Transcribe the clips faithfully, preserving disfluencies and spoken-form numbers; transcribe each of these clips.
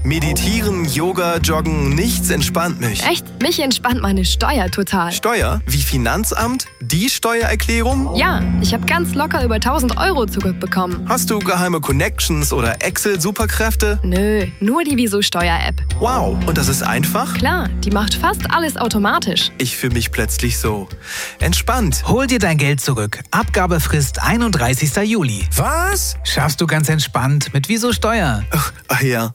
Meditieren, Yoga, Joggen, nichts entspannt mich. Echt? Mich entspannt meine Steuer total. Steuer? Wie Finanzamt? Die Steuererklärung? Ja, ich habe ganz locker über tausend Euro zurückbekommen. Hast du geheime Connections oder Excel-Superkräfte? Nö, nur die Wieso-Steuer-App. Wow, und das ist einfach? Klar, die macht fast alles automatisch. Ich fühle mich plötzlich so entspannt. Hol dir dein Geld zurück. Abgabefrist einunddreißigster Juli. Was? Schaffst du ganz entspannt mit Wieso Steuer. Ach, ach ja.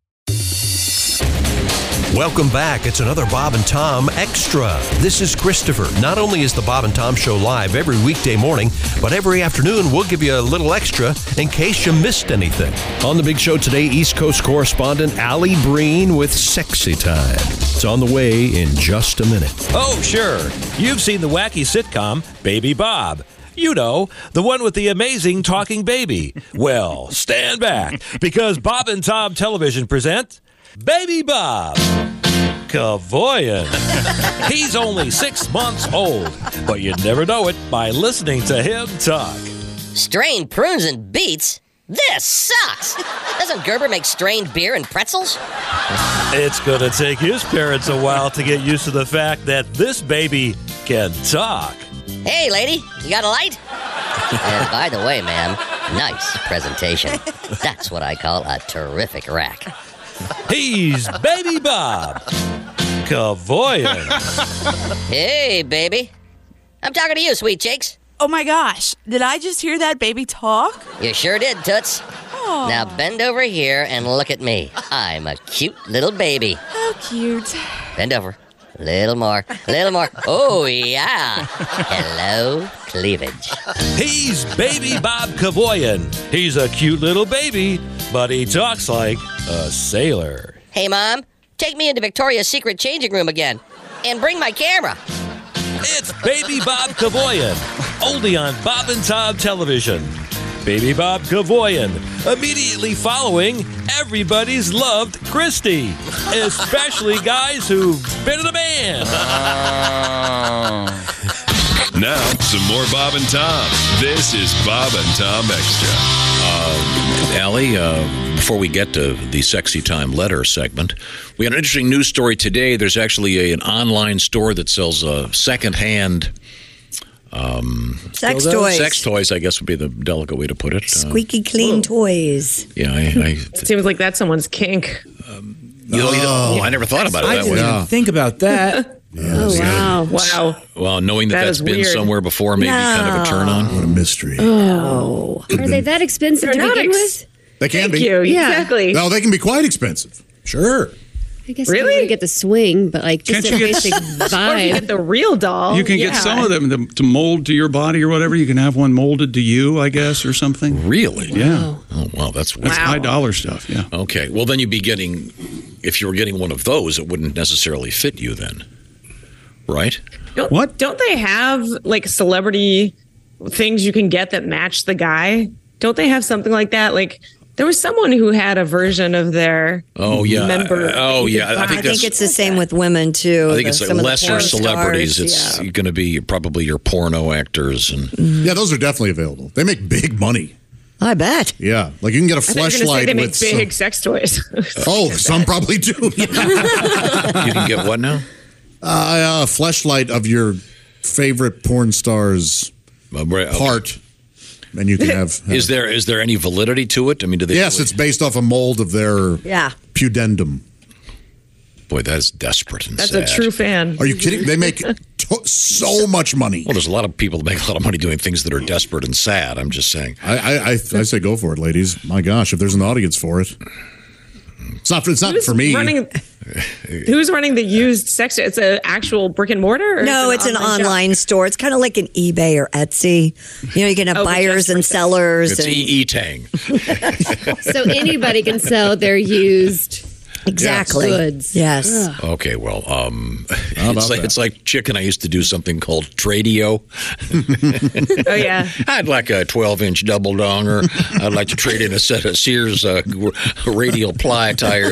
Welcome back. It's another Bob and Tom Extra. This is Christopher. Not only is the Bob and Tom Show live every weekday morning, but every afternoon we'll give you a little extra in case you missed anything. On the big show today, East Coast correspondent Allie Breen with Sexy Time. It's on the way in just a minute. Oh, sure. You've seen the wacky sitcom Baby Bob. You know, the one with the amazing talking baby. Well, stand back, because Bob and Tom Television present Baby Bob Kevoian. He's only six months old, but you'd never know it by listening to him talk. Strained prunes and beets? This sucks! Doesn't Gerber make strained beer and pretzels? It's going to take his parents a while to get used to the fact that this baby can talk. Hey, lady, you got a light? And by the way, ma'am, nice presentation. That's what I call a terrific rack. He's Baby Bob Kevoian. Hey, baby. I'm talking to you, sweet cheeks. Oh my gosh, did I just hear that baby talk? You sure did, Toots. Oh. Now bend over here and look at me. I'm a cute little baby. How cute. Bend over. Little more. Little more. Oh, yeah. Hello, cleavage. He's Baby Bob Kevoian. He's a cute little baby, but he talks like a sailor. Hey, Mom, take me into Victoria's Secret changing room again. And bring my camera. It's Baby Bob Kevoian, only on Bob and Tom Television. Baby Bob Kevoian, immediately following everybody's loved Christy, especially guys who've been in a band. Now, some more Bob and Tom. This is Bob and Tom Extra. Uh, Allie, uh, before we get to the Sexy Time letter segment, we had an interesting news story today. There's actually a, an online store that sells uh, secondhand um, sex toys. Sex toys, I guess, would be the delicate way to put it. Squeaky clean uh, toys. Yeah, I, I, it seems like that's someone's kink. Um, you know, you know, oh, I never thought about it I that didn't way. even Yeah. think about that. Yeah, oh, wow. Wow. Well, knowing that, that that's been weird. somewhere before, maybe no. kind of a turn on. What a mystery. Oh. Are they that expensive They're to begin ex- with? They can Thank be. you. Yeah. Exactly. No, they can be quite expensive. Sure. I guess Really? you want to get the swing, but like just Can't a you get- basic Or if you vibe. get the real doll. You can yeah. get some of them to, to mold to your body or whatever. You can have one molded to you, I guess, or something. Really? Yeah. Oh, wow. That's That's Wow. high dollar stuff, yeah. Okay. Well, then you'd be getting, if you were getting one of those, it wouldn't necessarily fit you then. Right? Don't, What? Don't they have like celebrity things you can get that match the guy? Don't they have something like that? Like there was someone who had a version of their Oh, yeah. member. Oh, you yeah. could I buy. think I think that's- it's the same with women too. I think The- it's like some of the lesser porn celebrities. stars, It's yeah. going to be probably your porno actors. and Yeah, those are definitely available. They make big money. I bet. Yeah, like you can get a I thought you were gonna say fleshlight they make with big some, sex toys. oh, some probably do. You can get what now? Uh, a fleshlight of your favorite porn star's Uh, right, okay. part, and you can have. have Is there is there any validity to it? I mean, do they? yes, really- it's based off a mold of their Yeah. pudendum. Boy, that's desperate and That's sad. a true fan. Are you kidding? They make to- so much money. Well, there's a lot of people that make a lot of money doing things that are desperate and sad. I'm just saying. I, I, I, I say go for it, ladies. My gosh, if there's an audience for it, it's not. For, it's not Who's for me. Running, who's running the used sex? It's an actual brick and mortar? Or No, it's an shop? online store. It's kind of like an eBay or Etsy. You know, you can have Oh, but buyers just for and sex. sellers. It's and, E E Tang. So anybody can sell their used exactly. goods. Yes. Okay, well, um, How about it's like that? it's like chicken. I used to do something called Tradio. Oh, yeah. I'd like a twelve inch double donger. I'd like to trade in a set of Sears uh, radial ply tires.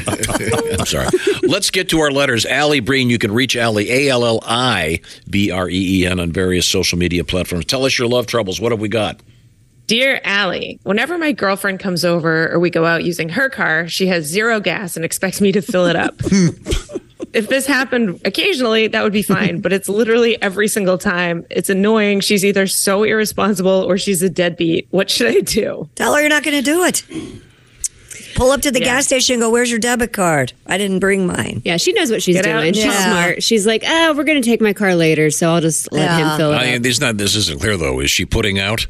I'm sorry. Let's get to our letters. Allie Breen, you can reach Allie, A L L I B R E E N, on various social media platforms. Tell us your love troubles. What have we got? Dear Allie, whenever my girlfriend comes over or we go out using her car, she has zero gas and expects me to fill it up. If this happened occasionally, that would be fine, but it's literally every single time. It's annoying. She's either so irresponsible or she's a deadbeat. What should I do? Tell her you're not going to do it. Pull up to the yeah. gas station and go, where's your debit card? I didn't bring mine. Yeah, she knows what she's Get doing. She's yeah. smart. She's like, oh, we're going to take my car later, so I'll just let yeah. him fill it I, up. This, not, this isn't clear, though. Is she putting out?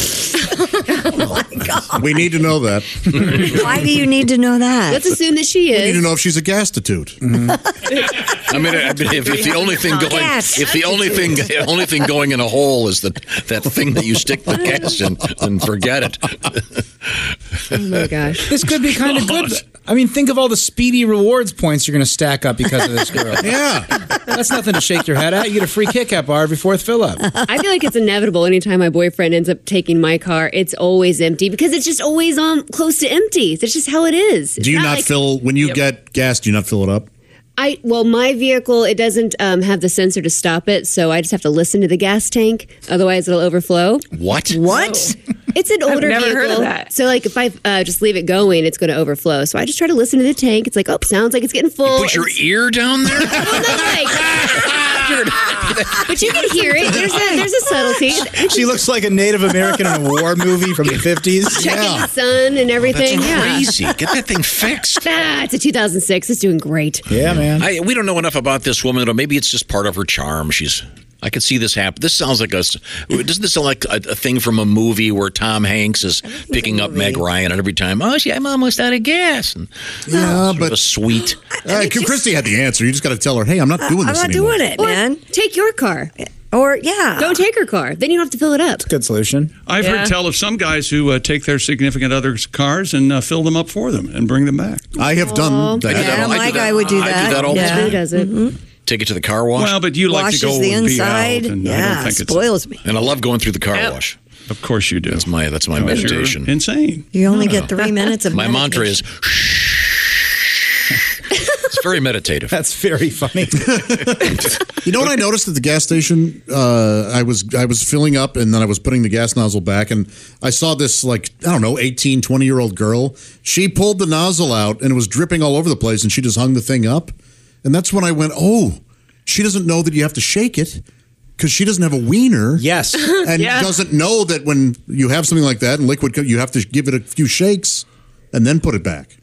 Oh, my God. We need to know that. Why do you need to know that? Let's assume that she is. We need to know if she's a gastitute. Mm-hmm. I mean, I mean if, if the only thing going, gas. if the only thing, the only thing going in a hole is that that thing that you stick the gas in, then forget it. Oh my gosh, this could be kind of good. I mean, think of all the Speedy Rewards points you're going to stack up because of this girl. Yeah, that's nothing to shake your head at. You get a free Kit Kat bar every fourth fill up. I feel like it's inevitable. Anytime my boyfriend ends up taking my car, it's always empty because it's just always on close to empty. That's just how it is. It's do you not, not like, fill when you yep. get gas? Do you not fill it up? I well, my vehicle it doesn't um, have the sensor to stop it, so I just have to listen to the gas tank. Otherwise, it'll overflow. What? What? Oh. It's an older I've never vehicle, heard of that. So like if I uh, just leave it going, it's going to overflow. So I just try to listen to the tank. It's like, oh, sounds like it's getting full. You put your ear down there. Well, no, like, but you can hear it. There's a there's a subtlety. She looks like a Native American in a war movie from the fifties. Checking Yeah. the sun and everything. That's yeah. crazy. Get that thing fixed. Ah, it's a two thousand six. It's doing great. Yeah, man. I, we don't know enough about this woman, or maybe it's just part of her charm. She's. I could see this happen. This sounds like a. Doesn't this sound like a, a thing from a movie where Tom Hanks is picking up Meg Ryan, and every time, oh, she, I'm almost out of gas. And, yeah, sort but of a sweet. Uh, Christy had the answer. You just got to tell her, hey, I'm not doing I'm this not anymore. doing it, Or man. take your car. Or, yeah. Don't take her car. Then you don't have to fill it up. Good solution. I've Yeah. heard tell of some guys who uh, take their significant other's cars and uh, fill them up for them and bring them back. I have done that. I do that Yeah, all- I my do that- guy would do I that. do that all the Yeah. time. Who does it? Mm-hmm. Take it to the car wash. Well, but you like Washes to go the and be inside. out, and I Yeah, don't think it's spoils me. And I love going through the car Yeah. wash. Of course you do. That's my that's my Because you're meditation. Insane. You only get three minutes of My mantra meditation. is. It's very meditative. That's very funny. You know what I noticed at the gas station? Uh, I was I was filling up and then I was putting the gas nozzle back and I saw this like, I don't know, eighteen, twenty year old girl. She pulled the nozzle out and it was dripping all over the place and she just hung the thing up. And that's when I went, oh, she doesn't know that you have to shake it because she doesn't have a wiener. Yes. And Yeah. doesn't know that when you have something like that and liquid, you have to give it a few shakes and then put it back.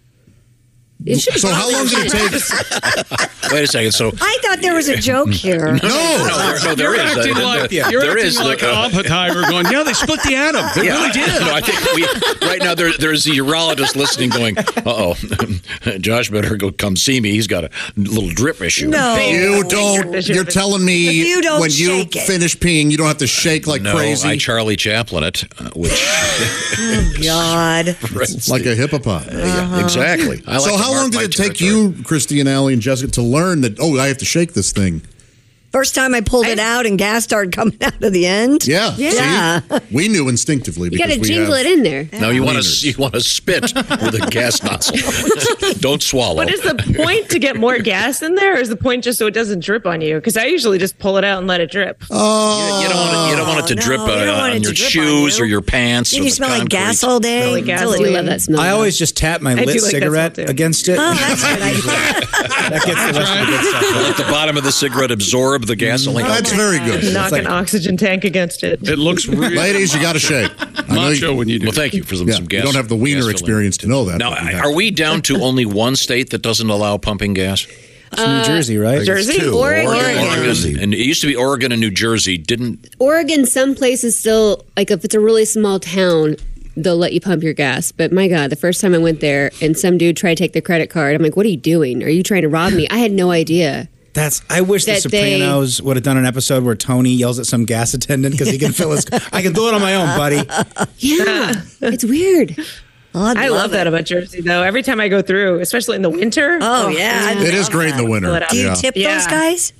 It should So how long did it take? Wait a second. So I thought there was a joke here. no, no, there, no, there You're is. acting Uh, like, there- you're there acting is. like uh, Oppenheimer going, yeah, they split the atom. They yeah, really did. No, I think we right now there, there's a urologist listening, going, "Uh oh, Josh better go come see me. He's got a little drip issue." No. You don't. You're telling me If you don't when you shake it. finish peeing, you don't have to shake like no, crazy. I Charlie Chaplin it, uh, which Oh, God. like a hippopot. yeah, exactly. I like So to how mark long did my it take territory. you, Christy and Allie and Jessica, to learn that, oh, I have to shake this thing? First time I pulled it out and gas started coming out of the end. Yeah. Yeah. See? We knew instinctively. You got to because we jingle have- it in there. No, you want Wieners. to you want to spit with a gas nozzle. Don't swallow. But is the point to get more gas in there, or is the point just so it doesn't drip on you? Because I usually just pull it out and let it drip. Oh, you, you don't want it, you don't want it to no, drip you don't uh, want on it to your drip on shoes you. or your pants. Then or you the smell like concrete. gas all day. Really gas. Until I do it- love that smell. I always just tap my I do lit like that cigarette smell, too. against it. Oh, that's good idea. That gets the rest of the good stuff. Let the bottom of the cigarette absorb the gasoline. That's very good. Knock like- an oxygen tank against it. It looks really Ladies, you got to shake. I know macho you, when you do. Well, thank you for some, yeah, some gas. you don't have the wiener gas filling. experience to know that. Now, but you have are to. we down to only one state that doesn't allow pumping gas? It's New Jersey, right? Jersey? Two. Oregon. Oregon. And it used to be Oregon and New Jersey. Didn't Oregon, some places still, like if it's a really small town, they'll let you pump your gas. But my God, the first time I went there and some dude tried to take the credit card, I'm like, what are you doing? Are you trying to rob me? I had no idea. That's. I wish The That they- Sopranos would have done an episode where Tony yells at some gas attendant because he can fill his. I can do it on my own, buddy. Yeah, it's weird. I'd I love that about Jersey, though. Every time I go through, especially in the winter. Oh, yeah. I It is love great in the that. winter. Fill it up. Do you Yeah. tip those Yeah. guys?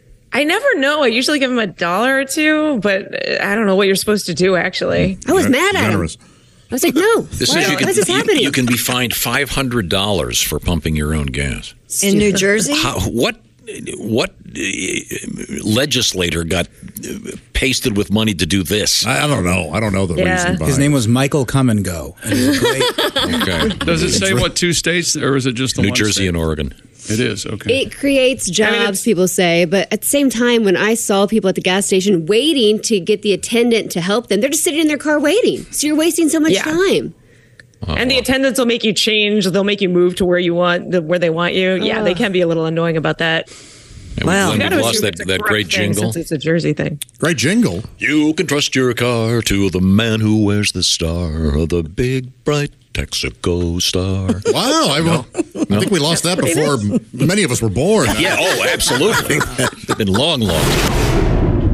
I never know. I usually give them a dollar or two, but uh, I don't know what you're supposed to do, actually. I was mad at him. Generous. I was like, no. this why, is you why can is this you, happening? you can be fined five hundred dollars for pumping your own gas. In New Jersey? How, what what uh, legislator got uh, pasted with money to do this? I, I don't know. I don't know the Yeah. reason behind His name was Michael Come and Go. And he was great. Okay. Does it say what two states, or is it just the New one Jersey state? and Oregon. It is, okay. It creates jobs, I mean, it's- people say, but at the same time, when I saw people at the gas station waiting to get the attendant to help them, they're just sitting in their car waiting. So you're wasting so much Yeah. time. And the attendants will make you change. They'll make you move to where you want, the, where they want you. Yeah, they can be a little annoying about that. And Wow. we've, You gotta we've lost assume that, it's a that correct great thing jingle. since it's a Jersey thing. Great jingle. You can trust your car to the man who wears the star of the big, bright Texaco star. Wow. I, No? I think we lost that before many of us were born. Yeah, oh, absolutely. It's been long, long.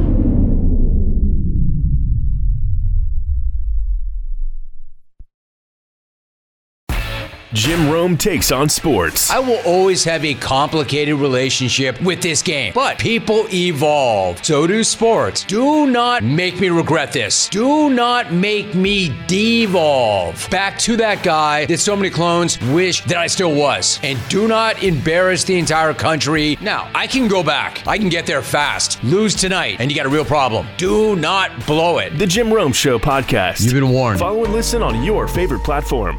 Jim Rome takes on sports. I will always have a complicated relationship with this game, but people evolve. So do sports. Do not make me regret this. Do not make me devolve back to that guy that so many clones wish that I still was. And do not embarrass the entire country. Now, I can go back. I can get there fast. Lose tonight, and you got a real problem. Do not blow it. The Jim Rome Show podcast. You've been warned. Follow and listen on your favorite platform.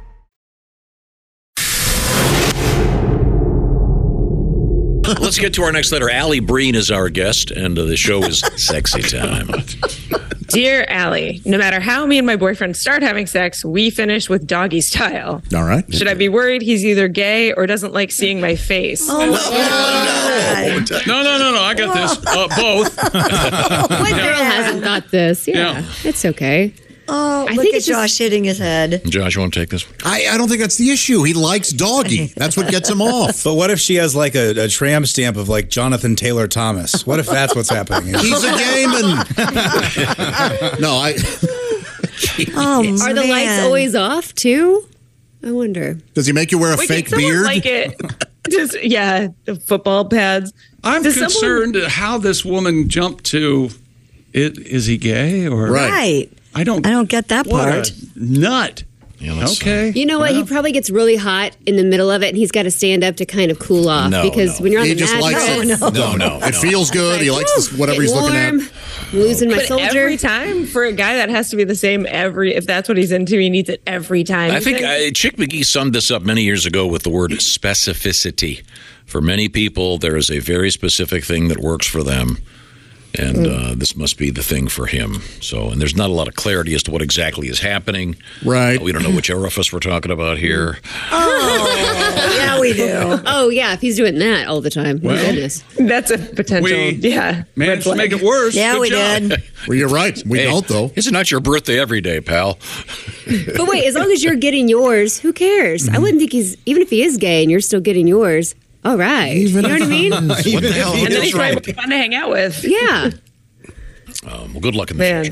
Let's get to our next letter. Allie Breen is our guest, and uh, the show is Sexy Time. Dear Allie, no matter how me and my boyfriend start having sex, we finish with doggy style. All right. Should I be worried he's either gay or doesn't like seeing my face? Oh, my God. No, no, no, no. I got this. Uh, both. What girl hasn't thought this? Yeah, Yeah. it's okay. Oh, I look think at it's just- Josh hitting his head. Josh, you want to take this? I, I don't think that's the issue. He likes doggy. That's what gets him off. But what if she has like a, a tram stamp of like Jonathan Taylor Thomas? What if that's what's happening? He's a gay man. No, I. Oh, Are the man. lights always off too? I wonder. Does he make you wear a Wait, fake can someone beard? like it? Just, yeah, the football pads. I'm Does someone- concerned how this woman jumped to it. Is he gay or Right. Right. I don't. I don't get that What part. a nut. Yeah, let's- Okay. You know what? He probably gets really hot in the middle of it, and he's got to stand up to kind of cool off. No, because no. when you're on He the just likes mattress, it. No, no. It feels good. He likes this, whatever he's looking at. warm, losing my But soldier. every time for a guy that has to be the same every. If that's what he's into, he needs it every time. I You think uh, Chick McGee summed this up many years ago with the word specificity. For many people, there is a very specific thing that works for them. And uh, this must be the thing for him. So, and there's not a lot of clarity as to what exactly is happening. Right. We don't know which orifice we're talking about here. Oh, yeah, we do. Oh yeah, if he's doing that all the time, my Well, goodness. That's a potential. We yeah, red managed to flag. make it worse. Yeah, Good we job. did. Well, you're right. We Hey, don't, though. It's not your birthday every day, pal. But wait, as long as you're getting yours, who cares? I wouldn't think he's even if he is gay and you're still getting yours. All right, you know what I mean? What the hell? And then he's That's probably fun to hang out with. Yeah. Um, well, good luck in the Man.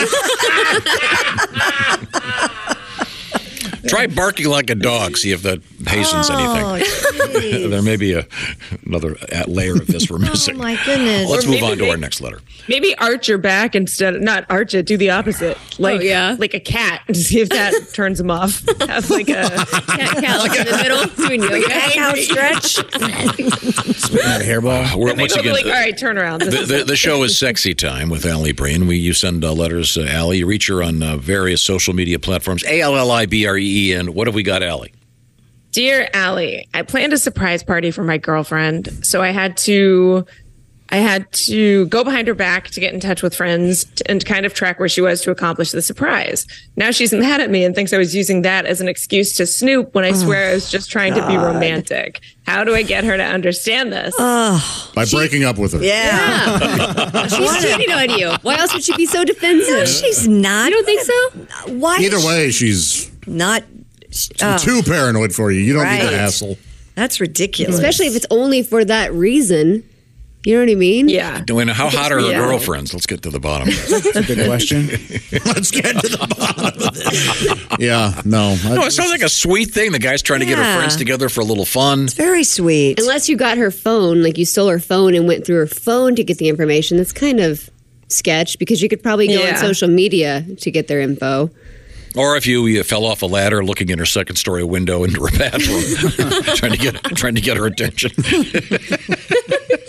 Try barking like a dog. See if that hastens Oh, anything. geez. There may be a, another uh, layer of this we're missing. Oh, my goodness. Let's Or move maybe on to they- our next letter. Maybe arch your back instead of not arch it, do the opposite. Like Oh, yeah? like a cat to see if that turns him off. Have like a Cat cow in the middle doing yoga. Hang out stretch. Spitting that hairball. We're, and they once go again, like, all right, turn around. This the, is the, the show is Sexy Time with Allie Breen. We, you send uh, letters, uh, Allie. You reach her on uh, various social media platforms. A L L I B R E E N. What have we got, Allie? Dear Allie, I planned a surprise party for my girlfriend, so I had to I had to go behind her back to get in touch with friends t- and kind of track where she was to accomplish the surprise. Now she's mad at me and thinks I was using that as an excuse to snoop when I swear I was just trying to be romantic. How do I get her to understand this? By breaking up with her. Yeah. She's cheating on you. Why else would she be so defensive? No, she's not. You don't think so? Why? Either is she way, she's not. Oh, too paranoid for you. You don't need Right. the hassle. that's ridiculous. Especially if it's only for that reason. You know what I mean? Yeah. Doing how hot are her Yeah. girlfriends? Let's get to the bottom of it. That's a good question. Let's get to the bottom of this. Yeah, no. I- No, it sounds like a sweet thing. The guy's trying to get her Yeah. friends together for a little fun. Very sweet. Unless you got her phone, like you stole her phone and went through her phone to get the information, that's kind of sketch because you could probably go on Yeah. social media to get their info. Or if you, you fell off a ladder looking in her second story window into her bathroom, trying to get trying to get her attention.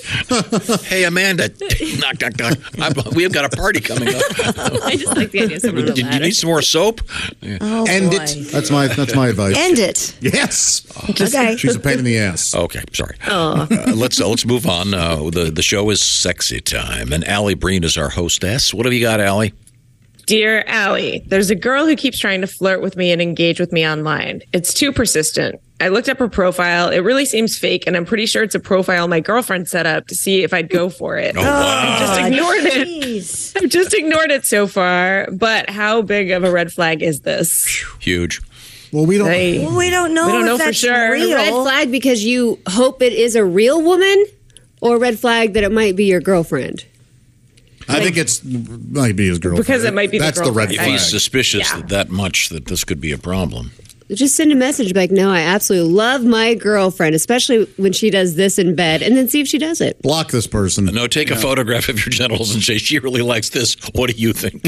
Hey, Amanda. knock, knock, knock. I'm, we've got a party coming up. I just like the idea of someone on a Do you ladder. need some more soap? Yeah. Oh, End boy. it. That's my that's my advice. End it. Yes. Okay. She's a pain in the ass. Okay, sorry. Oh. Uh, let's uh, let's move on. Uh, the the show is Sexy Time, and Allie Breen is our hostess. What have you got, Allie? Dear Allie, there's a girl who keeps trying to flirt with me and engage with me online. It's too persistent. I looked up her profile. It really seems fake, and I'm pretty sure it's a profile my girlfriend set up to see if I'd go for it. Oh, wow. I've just ignored Jeez. it. I've just ignored it so far. But how big of a red flag is this? Huge. Well, we don't. They- Well, we don't know We don't if know for that's sure. real. Red flag because you hope it is a real woman, or red flag that it might be your girlfriend? I think it's might be his girlfriend. Because it might be the That's the red girlfriend. If flag. he's suspicious Yeah. that, that much that this could be a problem. Just send a message like, no, I absolutely love my girlfriend, especially when she does this in bed, and then see if she does it. Block this person. No, take a photograph of your genitals and say, she really likes this. What do you think?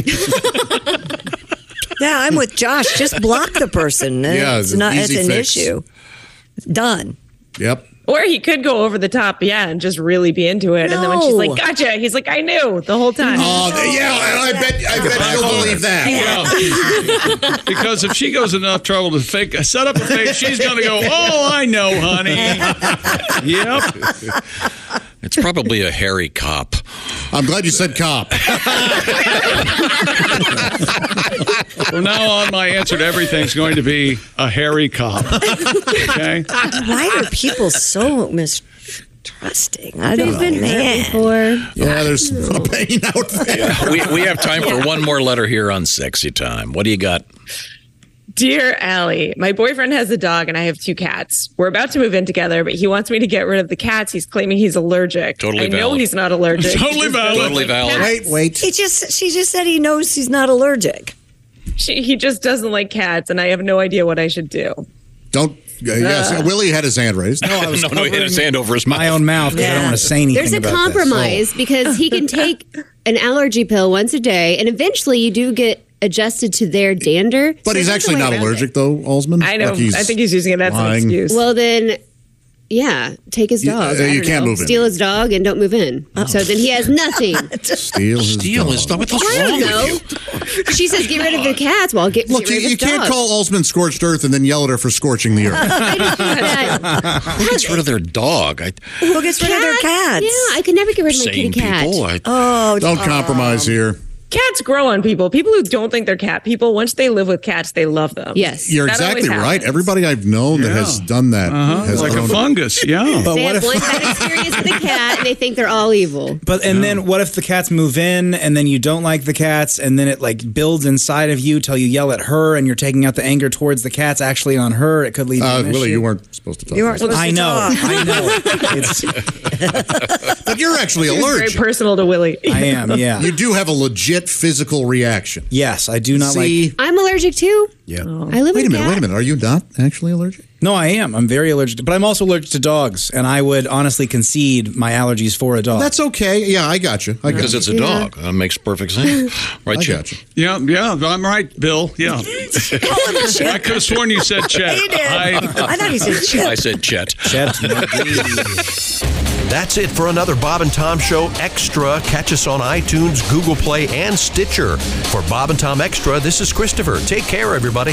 Yeah, I'm with Josh. Just block the person. Yeah, it's it's an not. It's easy an fix. issue. Done. Yep. Or he could go over the top, yeah, and just really be into it. And then when she's No. like, gotcha, he's like, I knew the whole time. Oh, yeah, and I bet I bet you'll believe that. Yeah. Because if she goes enough trouble to fake set up a fake, she's going to go, oh, I know, honey. Yep. It's probably a hairy cop. I'm glad you said cop. From now on, my answer to everything is going to be a hairy cop. Okay? Why are people so mistrusting? I don't They've been know, hurt man. before. Yeah, there's a pain out there. Yeah, we, we have time for one more letter here on Sexy Time. What do you got? Dear Allie, my boyfriend has a dog and I have two cats. We're about to move in together, but he wants me to get rid of the cats. He's claiming he's allergic. Totally I know valid. he's not allergic. Totally He just valid. doesn't Totally like valid. cats. Wait, wait. He just. She just said he knows he's not allergic. She, he just doesn't like cats, and I have no idea what I should do. Don't. Uh, yes, Willie had his hand raised. No, I was No, no, he had his covering hand over his mouth. my own mouth because I don't want to say anything There's a about this. compromise because he can take an allergy pill once a day, and eventually you do get adjusted to their dander. But So he's there's a actually way not around allergic, it. though, Alsman. I know. Like he's I think he's using it as an lying. excuse. Well, then, yeah, take his You- dog. uh, I you don't can't know. move in. Steal his dog and don't move in. So then he has nothing. Steal his Steal dog. his dog. What the I wrong don't know. with you? She says, get rid of the cats. Well, I'll get, Look, get you, rid of you his can't dog. call Alsman scorched earth and then yell at her for scorching the earth. I just think that Who gets rid of their dog? I, Who gets rid of their cats? Yeah, I could never get rid of my sane kitty cat. people. I, Oh, Don't compromise here. Cats grow on people. People who don't think they're cat people, once they live with cats, they love them. Yes. You're That exactly always right. happens. Everybody I've known that has done that Uh-huh. has Like a grown- fungus, yeah. But They what have if? one bad experience with a cat and they think they're all evil. But and then what if the cats move in and then you don't like the cats and then it like builds inside of you till you yell at her and you're taking out the anger towards the cats actually on her? It could lead to Uh, an Willie, issue. you weren't supposed to talk. You weren't about supposed I to know, talk. I know. It's, that. But you're actually It's very allergic. personal to Willie. I am, yeah. You do have a legit physical reaction. Yes, I do not See? like. I'm allergic too. Yeah. I live Wait a with a minute. cat. Wait a minute. Are you not actually allergic? No, I am. I'm very allergic, to, but I'm also allergic to dogs, and I would honestly concede my allergies for a dog. That's okay. Yeah, I got you. I got because you. it's a dog. That makes perfect sense. Right, I Chip? got you. Yeah, yeah, I'm right, Bill. Yeah. I could have sworn you said Chet. He did. I, I thought he said Chip. I said Chet. Chet. That's it for another Bob and Tom Show Extra. Catch us on iTunes, Google Play, and Stitcher. For Bob and Tom Extra, this is Christopher. Take care, everybody.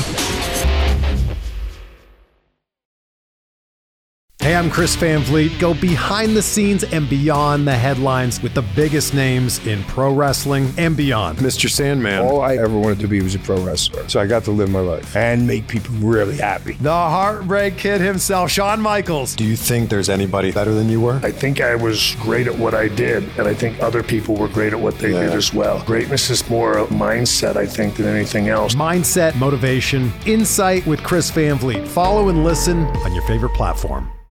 Hey, I'm Chris Van Vliet. Go behind the scenes and beyond the headlines with the biggest names in pro wrestling and beyond. Mister Sandman. All I ever wanted to be was a pro wrestler. So I got to live my life and make people really happy. The Heartbreak Kid himself, Shawn Michaels. Do you think there's anybody better than you were? I think I was great at what I did, and I think other people were great at what they Yeah. did as well. Greatness is more a mindset, I think, than anything else. Mindset, motivation, insight with Chris Van Vliet. Follow and listen on your favorite platform.